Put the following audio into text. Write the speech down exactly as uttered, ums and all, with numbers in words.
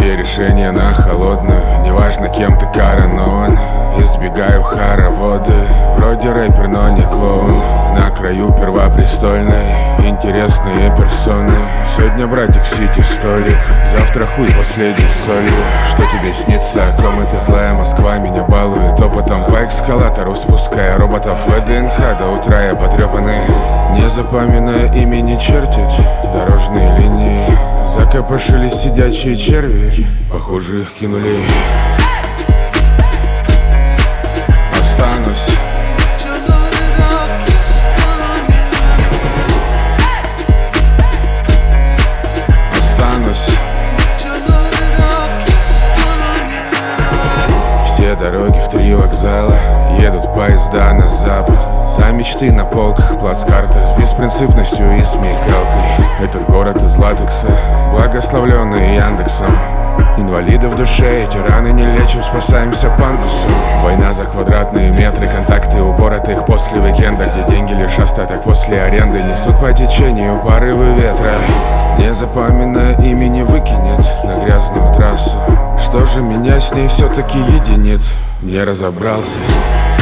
Все решения на холодную, неважно кем ты коронован. Избегаю хороводы, вроде рэпер, но не клоун. На краю первопрестольной, интересные персоны. Сегодня братик в сити столик, завтра хуй последней солью. Что тебе снится, о ком это злая Москва меня балует опытом по эскалатору, спуская роботов в ВДНХ. До утра я потрепанный, не запоминая имени чертить дорожные линии. Закопошились сидячие черви, похоже их кинули. Останусь. Останусь. Все дороги в три вокзала, едут поезда на запад. Там мечты на полках, плацкарта с беспринципностью и смекалкой. Этот город из латекса, благословленный Яндексом. Инвалиды в душе, эти раны не лечим, спасаемся пандусом. Война за квадратные метры, контакты упоротых после уикенда, где деньги лишь остаток после аренды. Несут по течению порывы ветра, не запоминая имени выкинет на грязную трассу. Что же меня с ней все-таки единит, не разобрался.